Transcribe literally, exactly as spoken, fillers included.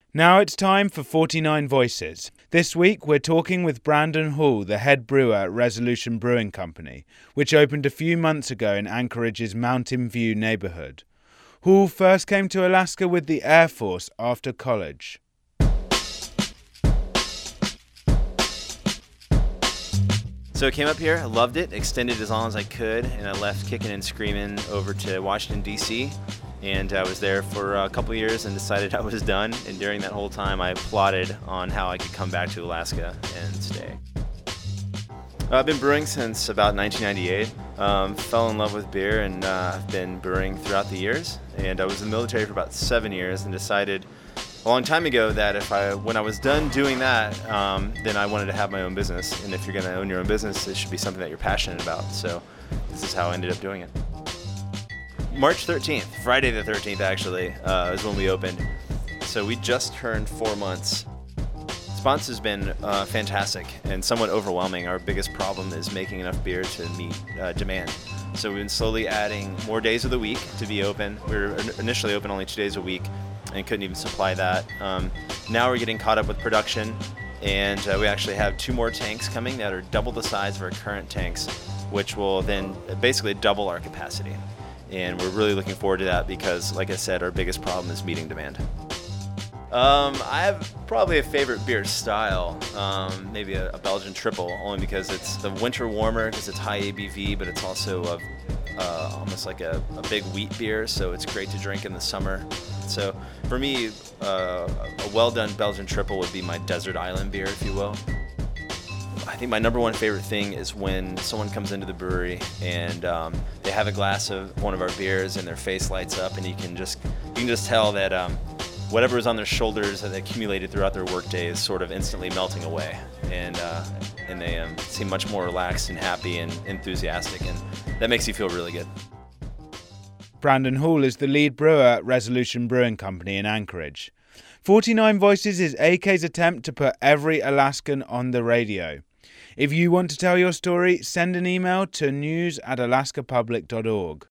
Now it's time for forty-nine Voices. This week we're talking with Brandon Hall, the head brewer at Resolution Brewing Company, which opened a few months ago in Anchorage's Mountain View neighborhood. Hall first came to Alaska with the Air Force after college. So I came up here, I loved it, extended as long as I could, and I left kicking and screaming over to Washington, D C, and I was there for a couple of years and decided I was done, and during that whole time I plotted on how I could come back to Alaska and stay. I've been brewing since about nineteen ninety-eight, um, fell in love with beer, and uh, I've been brewing throughout the years, and I was in the military for about seven years and decided a long time ago that if I, when I was done doing that, um, then I wanted to have my own business. And if you're going to own your own business, it should be something that you're passionate about. So this is how I ended up doing it. March thirteenth, Friday the thirteenth actually, uh, is when we opened. So we just turned four months. Response has been uh, fantastic and somewhat overwhelming. Our biggest problem is making enough beer to meet uh, demand. So we've been slowly adding more days of the week to be open. We were initially open only two days a week and couldn't even supply that. Um, now we're getting caught up with production, and uh, we actually have two more tanks coming that are double the size of our current tanks, which will then basically double our capacity. And we're really looking forward to that because, like I said, our biggest problem is meeting demand. Um, I have probably a favorite beer style, um, maybe a, a Belgian triple, only because it's the winter warmer because it's high A B V, but it's also a, uh, almost like a, a big wheat beer, so it's great to drink in the summer. So for me, uh, a well-done Belgian triple would be my desert island beer, if you will. I think my number one favorite thing is when someone comes into the brewery and um, they have a glass of one of our beers and their face lights up, and you can just you can just tell that um, whatever is on their shoulders that accumulated throughout their workday is sort of instantly melting away, and uh, and they um, seem much more relaxed and happy and enthusiastic, and that makes you feel really good. Brandon Hall is the lead brewer at Resolution Brewing Company in Anchorage. forty-nine Voices is A K's attempt to put every Alaskan on the radio. If you want to tell your story, send an email to news at alaska public dot org.